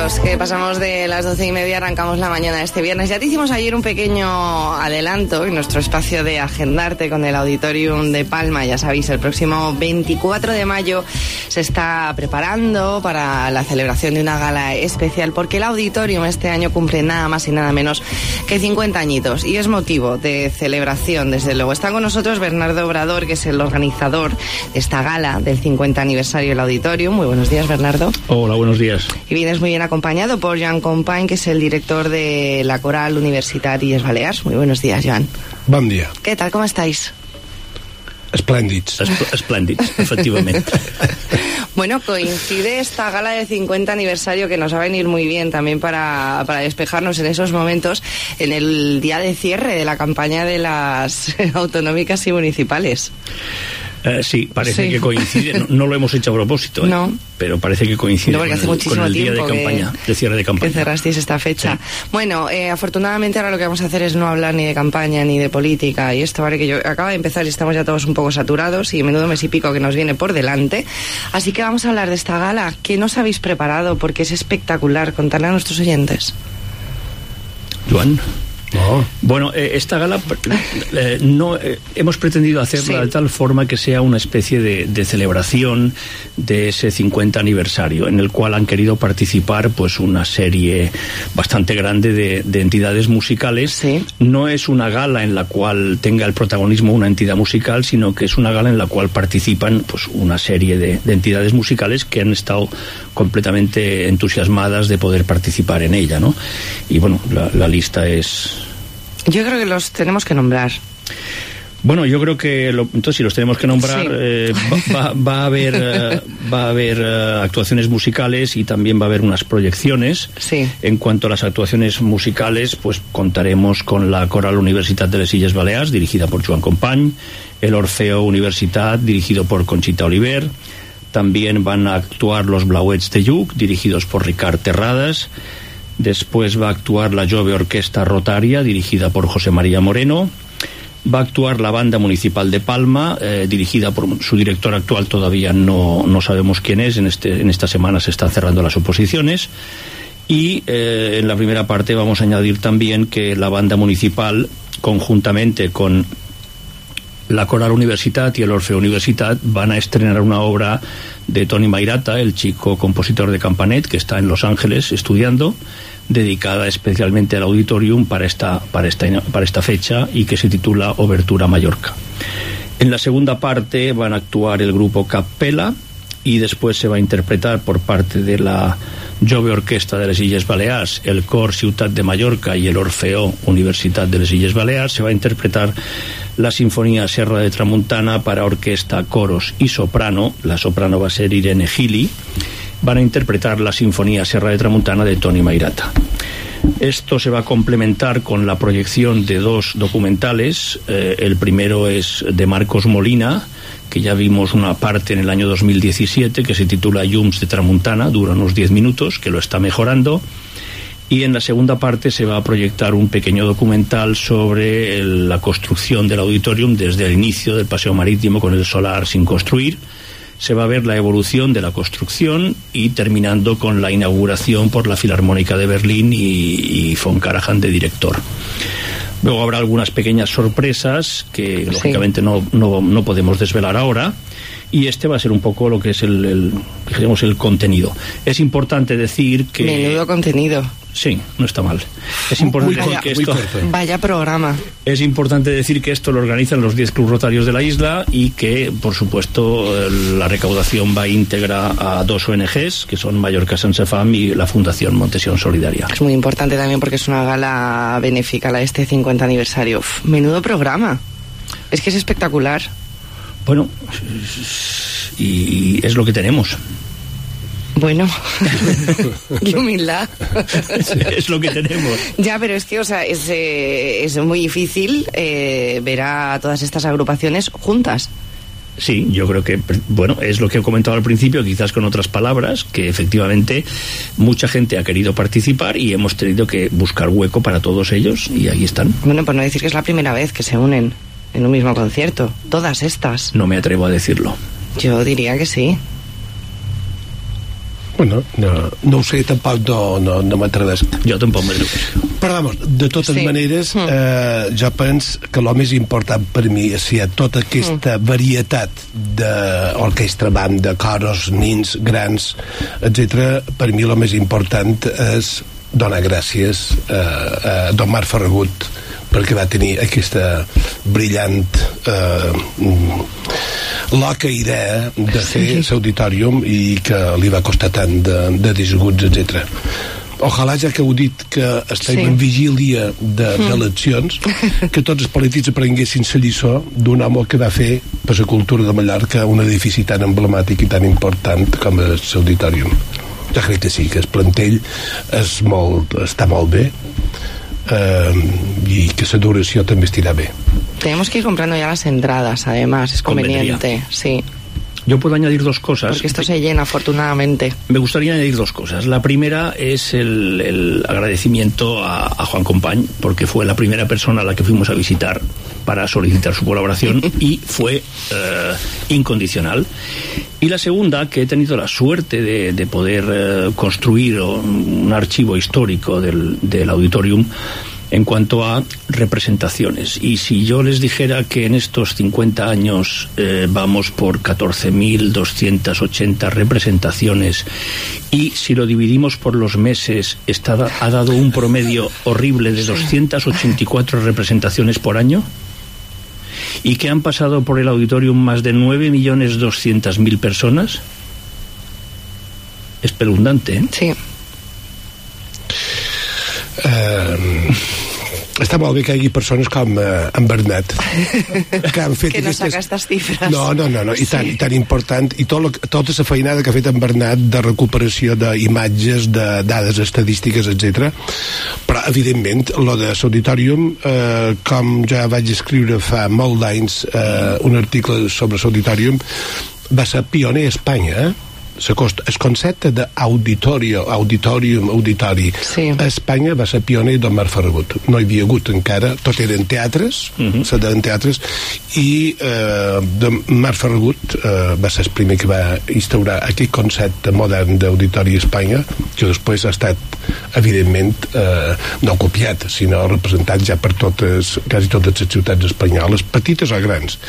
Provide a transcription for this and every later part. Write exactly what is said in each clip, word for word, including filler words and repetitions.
minutos, que pasamos de las doce y media, arrancamos la mañana de este viernes. Ya te hicimos ayer un pequeño adelanto en nuestro espacio de Agendarte con el Auditorium de Palma. Ya sabéis, el próximo veinticuatro de mayo se está preparando para la celebración de una gala especial, porque el Auditorium este año cumple nada más y nada menos que cincuenta añitos, y es motivo de celebración, desde luego. Está con nosotros Bernardo Obrador, que es el organizador de esta gala del cincuenta aniversario del Auditorium. Muy buenos días, Bernardo. Hola, buenos días. Y vienes muy bien acompañado por Joan Company, que es el director de la Coral Universitat Illes Balears. Muy buenos días, Joan. Bon dia. ¿Qué tal? ¿Cómo estáis? Esplèndids. Espl- Esplèndids, efectivamente. Bueno, coincide esta gala del cincuenta aniversario, que nos va a venir muy bien también para, para despejarnos en esos momentos, en el día de cierre de la campaña de las autonómicas y municipales. Uh, sí, parece sí. que coincide. No, no lo hemos hecho a propósito, ¿eh? No. Pero parece que coincide no, porque hace con, el, con el día de campaña, que, de cierre de campaña. Que cerrasteis esta fecha. Sí. Bueno, eh, afortunadamente ahora lo que vamos a hacer es no hablar ni de campaña ni de política y esto, vale, que yo acaba de empezar y estamos ya todos un poco saturados y menudo mes y pico que nos viene por delante. Así que vamos a hablar de esta gala que nos habéis preparado porque es espectacular. Contarle a nuestros oyentes. Joan. No. Bueno, eh, esta gala eh, no eh, hemos pretendido hacerla sí. de tal forma que sea una especie de, de celebración de ese cincuenta aniversario, en el cual han querido participar pues una serie bastante grande de, de entidades musicales. Sí. No es una gala en la cual tenga el protagonismo una entidad musical, sino que es una gala en la cual participan pues una serie de, de entidades musicales que han estado completamente entusiasmadas de poder participar en ella, ¿no? Y bueno, la, la lista es... Yo creo que los tenemos que nombrar. Bueno, yo creo que lo, entonces si los tenemos que nombrar, sí. eh, va, va, va a haber eh, va a haber uh, actuaciones musicales y también va a haber unas proyecciones. Sí. En cuanto a las actuaciones musicales, pues contaremos con la Coral Universitat de les Illes Balears, dirigida por Joan Company, el Orfeo Universitat, dirigido por Conchita Oliver. También van a actuar los Blauets de Lluc, dirigidos por Ricard Terradas. Después va a actuar la Jove Orquesta Rotaria, dirigida por José María Moreno. Va a actuar la Banda Municipal de Palma, eh, dirigida por su director actual, todavía no, no sabemos quién es. En, este, en esta semana se están cerrando las oposiciones. Y eh, en la primera parte vamos a añadir también que la Banda Municipal, conjuntamente con la Coral Universitat y el Orfeo Universitat, van a estrenar una obra de Toni Mairata, el chico compositor de Campanet, que está en Los Ángeles estudiando, dedicada especialmente al Auditorium para esta, para esta, para esta fecha, y que se titula Obertura Mallorca. En la segunda parte van a actuar el grupo Capella, y después se va a interpretar por parte de la Jove Orquesta de les Illes Balears, el Cor Ciutat de Mallorca y el Orfeo Universitat de les Illes Balears. Se va a interpretar la Sinfonía Serra de Tramuntana para orquesta, coros y soprano. La soprano va a ser Irene Gili. Van a interpretar la Sinfonía Serra de Tramuntana de Toni Mairata. Esto se va a complementar con la proyección de dos documentales. Eh, el primero es de Marcos Molina, que ya vimos una parte en el año dos mil diecisiete, que se titula Llums de Tramuntana, dura unos diez minutos, que lo está mejorando. Y en la segunda parte se va a proyectar un pequeño documental sobre el, la construcción del Auditorium desde el inicio del paseo marítimo con el solar sin construir. Se va a ver la evolución de la construcción y terminando con la inauguración por la Filarmónica de Berlín y, y von Karajan de director. Luego habrá algunas pequeñas sorpresas que sí. lógicamente no, no, no podemos desvelar ahora, y este va a ser un poco lo que es el, el, digamos, el contenido. Es importante decir que... Menudo contenido. Sí, no está mal. Es importante Uy, vaya, decir que esto... Vaya programa. Es importante decir que esto lo organizan los diez clubes rotarios de la isla y que, por supuesto, la recaudación va íntegra a dos O N Ges, que son Mallorca Sense Fam y la Fundación Montesión Solidaria. Es muy importante también porque es una gala benéfica, la de este cincuenta aniversario. Uf, menudo programa. Es que es espectacular. Bueno, y es lo que tenemos. Bueno, qué humildad. Es lo que tenemos. Ya, pero es que, o sea, es, eh, es muy difícil eh, ver a todas estas agrupaciones juntas. Sí, yo creo que, bueno, es lo que he comentado al principio, quizás con otras palabras, que efectivamente mucha gente ha querido participar y hemos tenido que buscar hueco para todos ellos, y ahí están. Bueno, pues no decir que es la primera vez que se unen en un mismo concierto, todas estas. No me atrevo a decirlo. Yo diría que sí. Bueno, no, no ho sé, tampoc no, no, no m'atreveix. Jo tampoc m'atreveix. Però, vamos, de totes sí. maneres, eh, jo penso que el més important per mi és si hi ha tota aquesta mm. varietat d'orquestra, banda, coros, nins, grans, etcètera. Per mi el més important és donar gràcies eh, a don Marc Ferragut, perquè va tenir aquesta brillant eh, loca idea de fer l'auditorium i que li va costar tant de, de disguts, etcètera. Ojalà, ja que heu dit que estem sí. en vigília d'eleccions, de, que tots els polítics aprenguessin la lliçó d'un home que va fer per la cultura de Mallorca un edifici tan emblemàtic i tan important com és l'auditorium. Jo crec que sí, que el plantell és molt, està molt bé, eh, i que la duració també estirà bé. Tenemos que ir comprando ya las entradas, además, es conveniente, sí. Yo puedo añadir dos cosas. Porque esto se llena, afortunadamente. Me gustaría añadir dos cosas. La primera es el, el agradecimiento a, a Joan Company, porque fue la primera persona a la que fuimos a visitar para solicitar su colaboración y fue eh, incondicional. Y la segunda, que he tenido la suerte de, de poder eh, construir un, un archivo histórico del, del auditorium en cuanto a representaciones. Y si yo les dijera que en estos cincuenta años eh, vamos por catorce mil doscientas ochenta representaciones, y si lo dividimos por los meses está, ha dado un promedio horrible de doscientas ochenta y cuatro representaciones por año, y que han pasado por el auditorium más de nueve millones doscientas mil personas, espeluznante, ¿eh? Sí. Uh, està molt bé que hi hagi persones com uh, en Bernat que han fet que no aquestes... saca estas cifres. No, no, no, no. I, sí. tan, i tan important, i tot lo, tota la feinada que ha fet en Bernat de recuperació d'imatges, de dades estadístiques, etcètera. Però evidentment lo de l'auditorium, eh, com ja vaig escriure fa molt d'anys eh, un article sobre l'auditorium, va ser pioner a Espanya, eh? El concepte d'auditorio, auditorium, auditori, sí. a Espanya va ser pioner don Marc Ferragut. No hi havia hagut encara, tot eren teatres, uh-huh. eren teatres, i eh, don Marc Ferragut eh, va ser el primer que va instaurar aquest concepte modern d'auditori a Espanya, que després ha estat, evidentment, eh, no copiat, sinó representat ja per totes, quasi totes les ciutats espanyoles, petites o grans.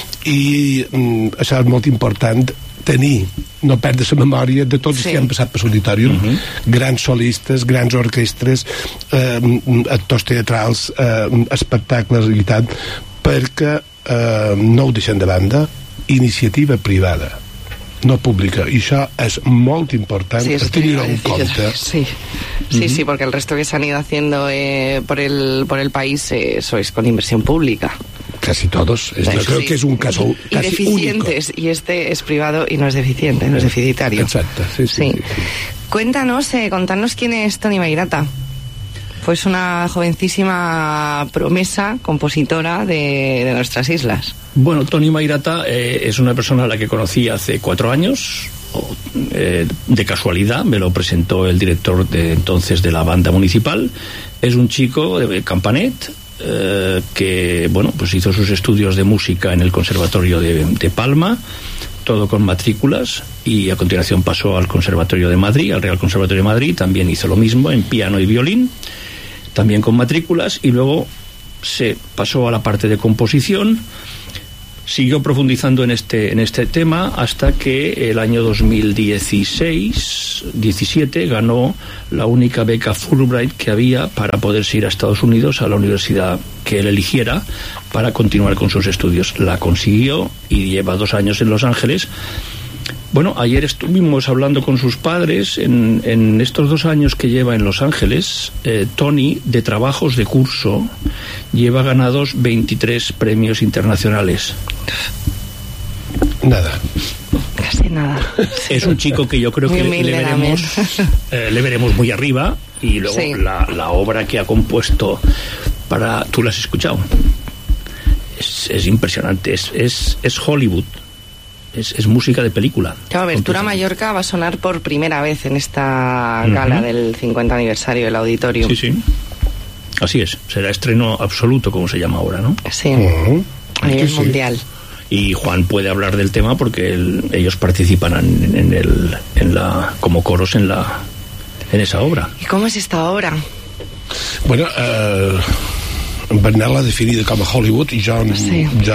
I mm, això és molt important, tenir, no perdre la memòria de tots sí. els que han passat per l'auditorium, uh-huh. grans solistes, grans orquestres, eh, actors teatrals, eh, espectacles i tal, perquè eh, no ho deixen de banda, iniciativa privada, no pública, y això és molt important, sí, es tenir en compte. Sí, sí, uh-huh. sí, porque el resto que se han ido haciendo eh, por, el, por el país, eh, eso es con inversión pública. Casi todos. Yo sí. creo que es un caso y, casi y deficientes, único. Y este es privado y no es deficiente, no es deficitario. Exacto, sí, sí. sí. sí. sí. Cuéntanos, eh, contanos quién es Toni Mairata. Pues una jovencísima promesa compositora de, de nuestras islas. Bueno, Toni Mairata eh, es una persona a la que conocí hace cuatro años. Eh, de casualidad me lo presentó el director de entonces de la banda municipal. Es un chico de Campanet, Eh, que bueno, pues hizo sus estudios de música en el Conservatorio de, de Palma, todo con matrículas, y a continuación pasó al Conservatorio de Madrid, al Real Conservatorio de Madrid, también hizo lo mismo en piano y violín, también con matrículas, y luego se pasó a la parte de composición, siguió profundizando en este, en este tema hasta que el año dos mil dieciséis diecisiete ganó la única beca Fulbright que había para poderse ir a Estados Unidos a la universidad que él eligiera para continuar con sus estudios. La consiguió y lleva dos años en Los Ángeles. Bueno, ayer estuvimos hablando con sus padres. En, en estos dos años que lleva en Los Ángeles, eh, Toni, de trabajos de curso, lleva ganados veintitrés premios internacionales. Nada. Casi nada. Es un chico que yo creo que le, le veremos eh, le veremos muy arriba, y luego sí. la, la obra que ha compuesto para... ¿Tú la has escuchado? Es, es impresionante, es, es, es Hollywood. Es, es música de película. Claro, Aventura Mallorca va a sonar por primera vez en esta gala uh-huh. del cincuenta aniversario del Auditorium. Sí, sí. Así es. Será estreno absoluto, como se llama ahora, ¿no? Sí. Uh-huh. A nivel sí, mundial. Sí. y Juan puede hablar del tema porque él, ellos participan en, en el en la como coros en la en esa obra. ¿Y cómo es esta obra? Bueno, eh, en Bernat l'ha definida com a Hollywood i jo, sí. jo,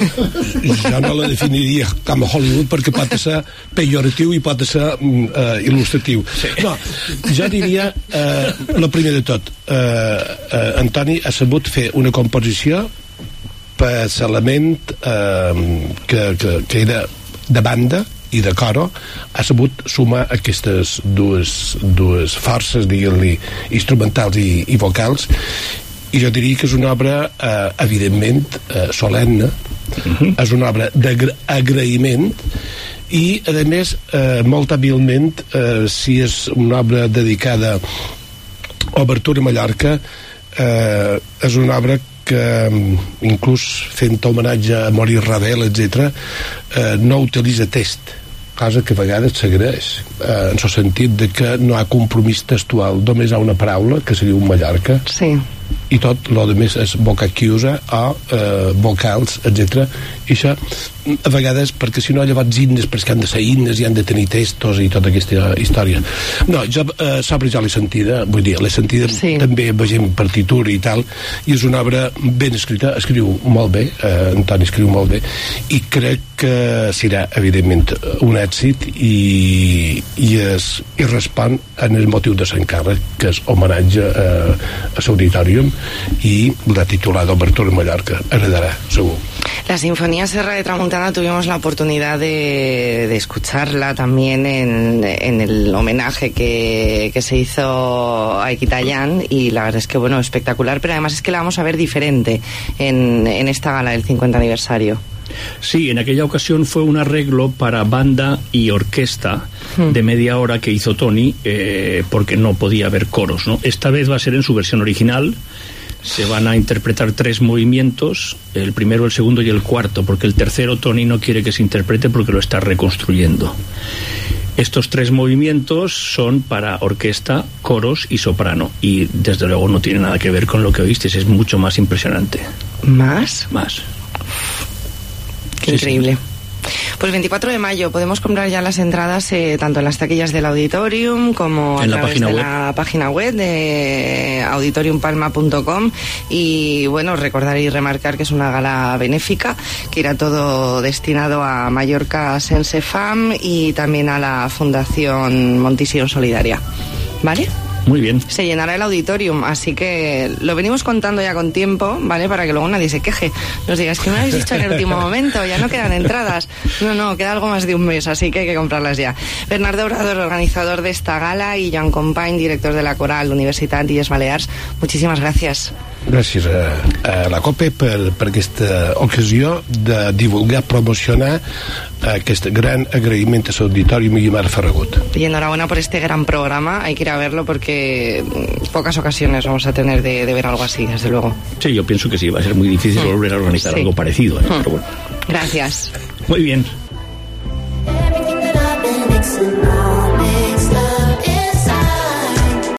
jo no la definiria com a Hollywood perquè pot ser pejoratiu i pot ser eh, il·lustratiu. Sí. No, jo diria eh, el primer de tot, eh, eh, Antoni ha sabut fer una composició per l'element eh, que, que, que era de banda i de coro, ha sabut sumar aquestes dues, dues forces, diguem-li, instrumentals i, i vocals, i jo diria que és una obra eh, evidentment eh, solemne, uh-huh. és una obra d'agraïment i a més eh, molt hàbilment eh, si és una obra dedicada a Obertura a Mallorca, eh, és una obra que inclús fent homenatge a Maurice Ravel, etcètera, eh, no utilitza text, cosa que a vegades s'agraeix, eh, en el sentit de que no hi ha compromís textual, només hi ha una paraula que seria un Mallorca, sí. i tot el més és boca chiusa o eh, vocals, etcètera. I això a vegades, perquè si no llavors himnes, perquè han de ser himnes i han de tenir textos i tota aquesta història. No, jo eh, sobre jo l'he sentida, vull dir, l'he sentida sí. també vegem partitura i tal, i és una obra ben escrita, escriu molt bé, eh, Antoni escriu molt bé, i crec que serà evidentment un èxit i, i, es, i respon en el motiu de l'encàrrec, que és homenatge eh, a l'Auditorium, y la titulada Obertura en Mallorca. Heredará, seguro. La Sinfonía Serra de Tramuntana tuvimos la oportunidad de, de escucharla también en, en el homenaje que, que se hizo a Equitayán, y la verdad es que, bueno, espectacular, pero además es que la vamos a ver diferente en, en esta gala del cincuenta aniversario. Sí, en aquella ocasión fue un arreglo para banda y orquesta hmm. de media hora que hizo Tony, eh, porque no podía haber coros, ¿no? Esta vez va a ser en su versión original. Se van a interpretar tres movimientos, el primero, el segundo y el cuarto, porque el tercero Tony no quiere que se interprete porque lo está reconstruyendo. Estos tres movimientos son para orquesta, coros y soprano, y desde luego no tiene nada que ver con lo que oísteis, es mucho más impresionante. ¿Más? Más. Qué sí, increíble. Sí. Pues veinticuatro de mayo podemos comprar ya las entradas eh, tanto en las taquillas del Auditorium como a en la través página de web. la página web de auditorium palma punto com, y bueno, recordar y remarcar que es una gala benéfica que irá todo destinado a Mallorca Sense Fam y también a la Fundación Montisión Solidaria, ¿vale? Muy bien. Se llenará el Auditorium, así que lo venimos contando ya con tiempo, ¿vale? Para que luego nadie se queje. Nos diga, es que me lo habéis dicho en el último momento, ya no quedan entradas. No, no, queda algo más de un mes, así que hay que comprarlas ya. Bernardo Obrador, organizador de esta gala, y Joan Company, director de la Coral Universitat Illes Balears, muchísimas gracias. Gràcies a, a la COPE per, per aquesta ocasió de divulgar, promocionar aquest gran agraïment a l'Auditori Guiomar Ferragut. Y enhorabuena por este gran programa, hay que ir a verlo porque pocas ocasiones vamos a tener de, de ver algo así, desde luego. Sí, yo pienso que sí, va a ser muy difícil mm. volver a organizar sí. algo parecido, ¿eh? mm. pero bueno. Gracias. Muy bien.